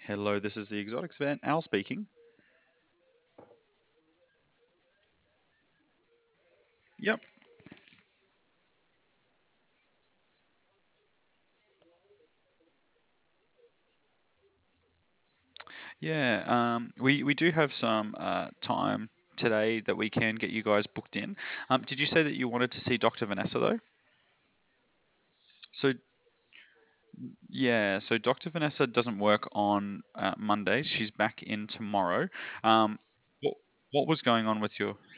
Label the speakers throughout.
Speaker 1: Hello, this is the Exotics Vet, Al speaking. Yep. Yeah, we do have some time today that we can get you guys booked in. Did you say that you wanted to see Dr. Vanessa though? So so Dr. Vanessa doesn't work on Mondays. She's back in tomorrow. Um, what what was going on with your?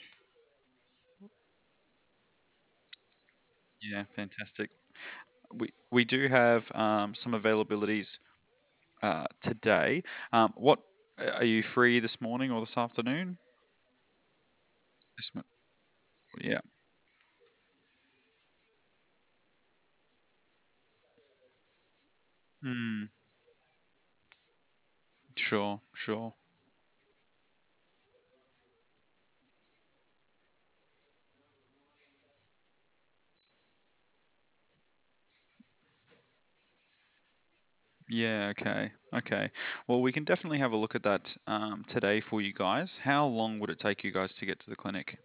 Speaker 1: Yeah, fantastic. We do have some availabilities today. What are you free this morning or this afternoon? This, mo- yeah. Hmm. Sure, sure. Yeah, okay. Okay. Well, we can definitely have a look at that today for you guys. How long would it take you guys to get to the clinic?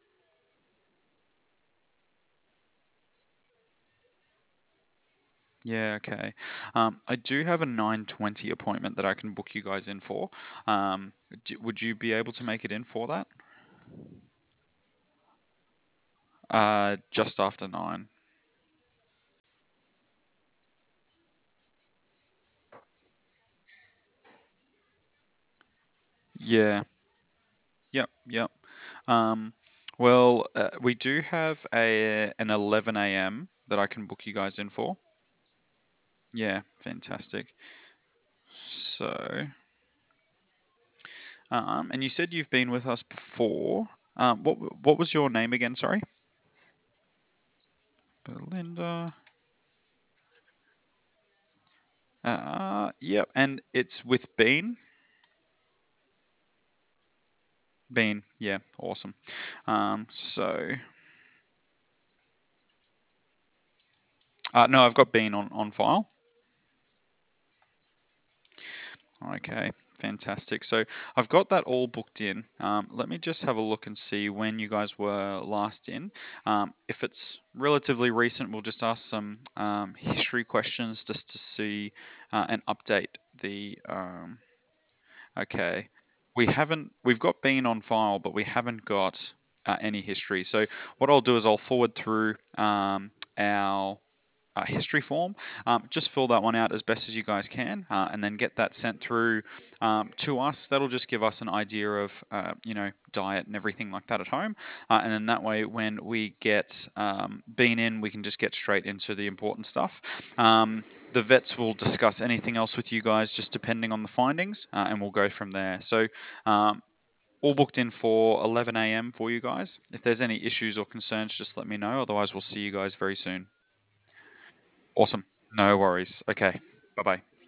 Speaker 1: Yeah, okay. I do have a 9:20 appointment that I can book you guys in for. Would you be able to make it in for that? Just after 9. Yeah. Yep, yep. Um, we do have an 11 a.m. that I can book you guys in for. Yeah, fantastic. So, and you said you've been with us before. What was your name again? Sorry, Belinda. Yep, and it's with Bean. Bean. Yeah, awesome. So, no, I've got Bean on file. Okay, fantastic. So I've got that all booked in. Let me just have a look and see when you guys were last in. If it's relatively recent, we'll just ask some history questions just to see and update the. Okay, we've got Bean on file, but we haven't got any history. So what I'll do is I'll forward through our history form. Just fill that one out as best as you guys can, and then get that sent through to us. That'll just give us an idea of diet and everything like that at home, and then that way when we get been in, we can just get straight into the important stuff. The vets will discuss anything else with you guys, just depending on the findings, and we'll go from there. So. All booked in for 11 a.m. for you guys. If there's any issues or concerns, just let me know. Otherwise, we'll see you guys very soon. Awesome. No worries. Okay. Bye bye.